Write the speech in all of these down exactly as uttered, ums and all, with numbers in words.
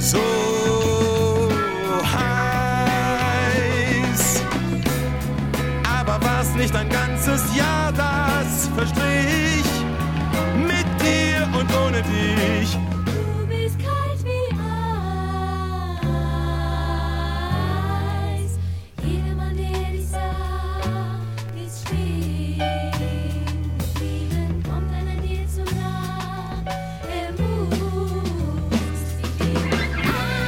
so heiß. Aber war's nicht ein ganzes Jahr, das verstrich mit dir und ohne dich? Du bist kalt wie Eis. Jedermann, der dich sah, ist stehen geblieben. Kommt einer dir zu nah, er muss dich lieben.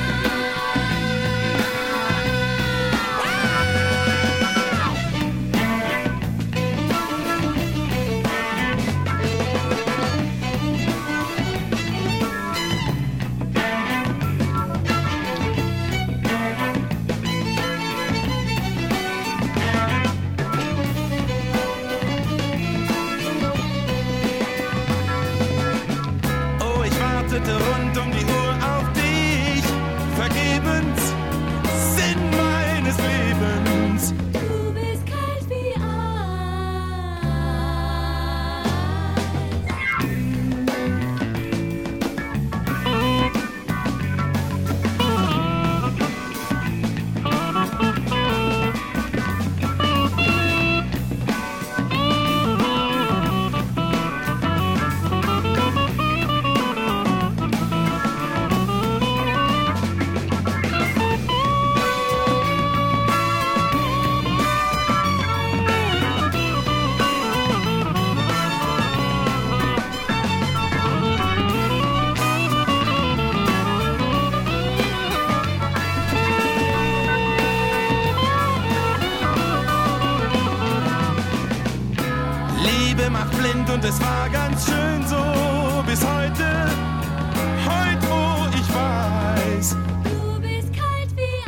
Oh, ich wartete rund um die Uhr auf dich, vergebens, Sinn meines Lebens. Du bist kalt wie Eis. Liebe macht blind und es war ganz schön so bis heute, heute wo ich weiß. Du bist kalt wie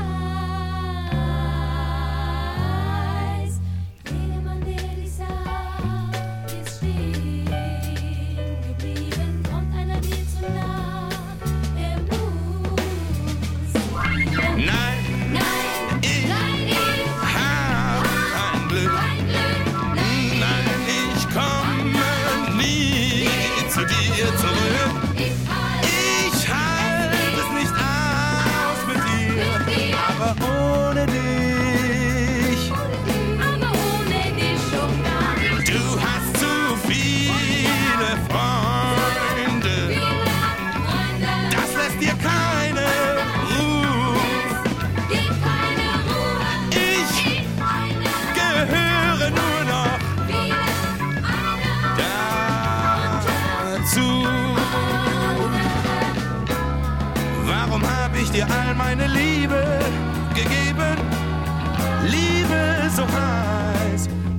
Eis. Jedermann, der dich sah, ist stehen geblieben. Kommt einer dir zu nah, er muss dich lieben. Nein, Nein, ich nein, ich hab kein Glück. kein Glück. Nein, Nein, ich komme nie zu dir zurück. ich halt Ich halte es nicht aus mit dir, aber ohne dich. aber ohne dich schon gar nicht. Du hast zu viele Freunde, das lässt dir keine Ruhe. Gib keine Ruhe. Ich Eine, gehöre nur noch viele, eine, dazu. Warum hab ich dir all meine Liebe gegeben? Liebe so heiß,